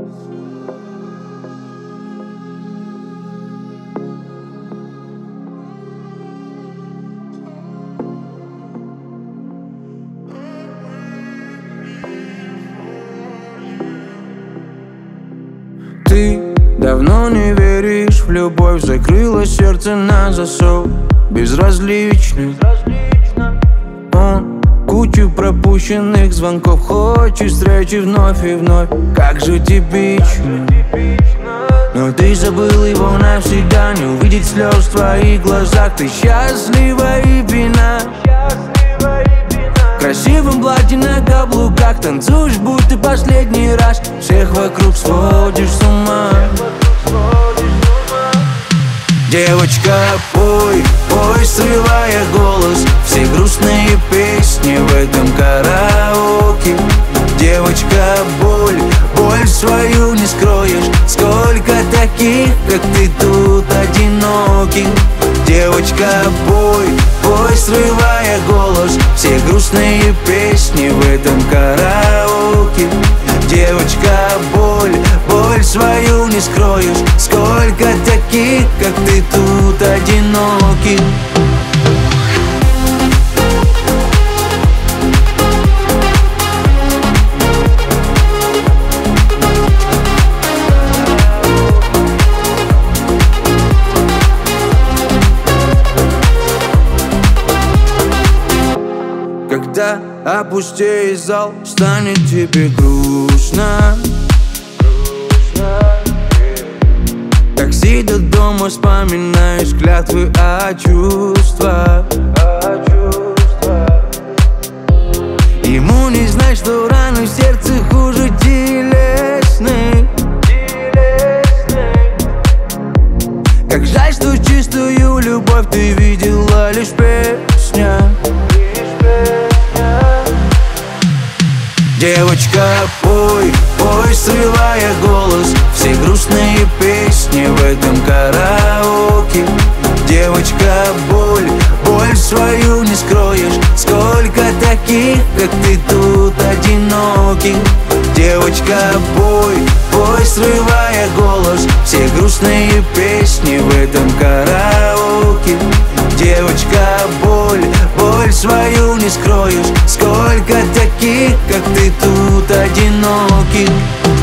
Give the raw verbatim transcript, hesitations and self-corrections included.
Ты давно не веришь в любовь, закрыла сердце на засов. Безразличный он, кучу пропущенных звонков, хочет встречи вновь и вновь. Как же типично, но ты забыл его навсегда. Не увидеть слез в твоих глазах, ты счастлива и пьяна. В красивом платье на каблуках танцуешь, будто последний раз. Всех вокруг сводишь с ума. Девочка, пой, пой, срывая голос, все грустные песни в этом караоке. Девочка, боль, боль свою не скроешь. Сколько таких, как ты, тут одиноких. Девочка, пой, пой, срывая голос, все грустные песни в этом караоке. Девочка, боль, боль свою не скроешь. Сколько таких, как ты, тут одиноких. Когда опустеет зал, станет тебе грустно. Такси до дома, вспоминаешь клятвы о чувствах. Ему не знать, что раны в сердце хуже телесных. Как жаль, что чистую любовь ты видела лишь песня. Девочка, пой, пой, срывая голос, все грустные песни в этом караоке. Девочка, боль, боль свою не скроешь. Сколько таких, как ты, тут одиноких. Девочка, пой, пой, срывая голос, все грустные песни в этом караоке. Девочка, боль, боль свою не скроешь. Сколько таких, как ты, тут одиноких.